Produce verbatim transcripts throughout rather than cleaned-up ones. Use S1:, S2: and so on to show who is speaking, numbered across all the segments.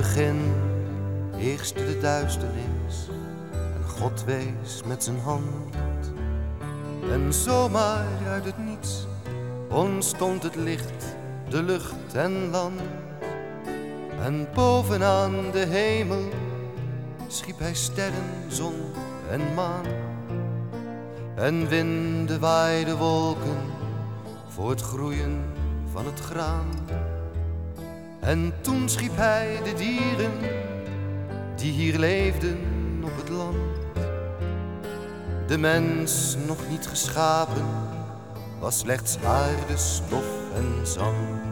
S1: begin heerste de duisternis en God wees met zijn hand. En zomaar uit het niets ontstond het licht, de lucht en land. En bovenaan de hemel schiep hij sterren, zon en maan. En winden waaiden wolken voor het groeien van het graan. En toen schiep hij de dieren die hier leefden op het land. De mens nog niet geschapen was slechts aarde, stof en zand.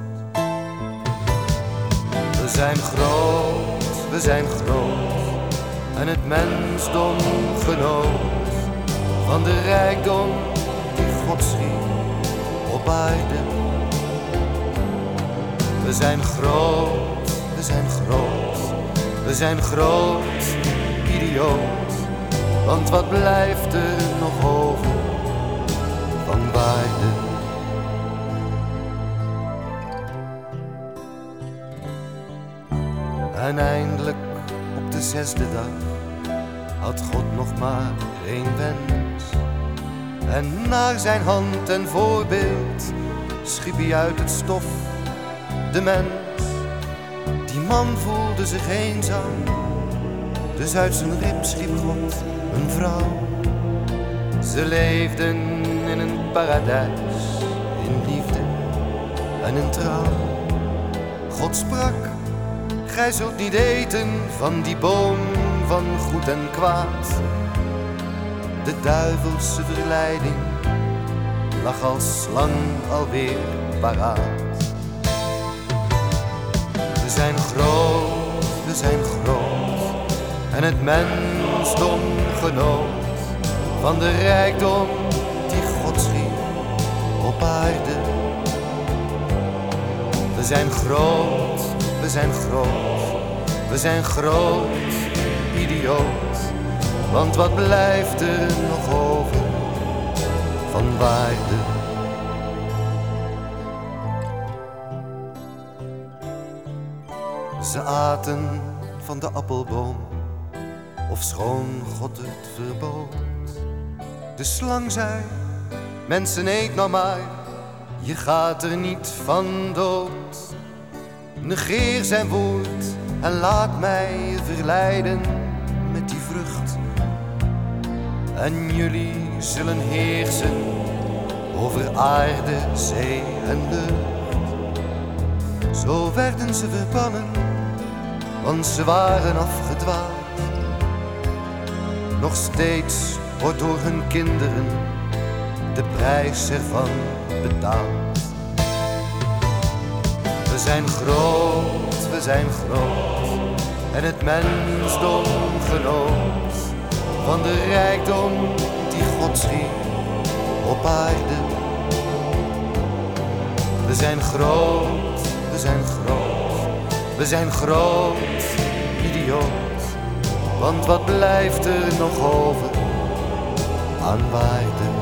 S1: We zijn groot, we zijn groot en het mensdom genoot van de rijkdom die God schiep op aarde. We zijn groot, we zijn groot, we zijn groot, idioot. Want wat blijft er nog over van waarde? En eindelijk op de zesde dag had God nog maar één wens. En naar zijn hand en voorbeeld schiep hij uit het stof de mens. Die man voelde zich eenzaam, dus uit zijn rib schiep God een vrouw. Ze leefden in een paradijs, in liefde en in trouw. God sprak: gij zult niet eten van die boom van goed en kwaad. De duivelse verleiding lag als slang alweer paraat. We zijn groot, we zijn groot en het mensdom genoot van de rijkdom die God schiep op aarde. We zijn groot, we zijn groot, we zijn groot, idioot. Want wat blijft er nog over van waarde? Ze aten van de appelboom, ofschoon God het verbood. De slang zei: mensen, eet nou maar, je gaat er niet van dood. Negeer zijn woord en laat mij je verleiden met die vrucht. En jullie zullen heersen over aarde, zee en lucht. Zo werden ze verbannen, want ze waren afgedwaald. Nog steeds wordt door hun kinderen de prijs ervan betaald. We zijn groot, we zijn groot en het mensdom genoot van de rijkdom die God schiep op aarde. We zijn groot, we zijn groot, we zijn groot, idioot. Want wat blijft er nog over aan waarde?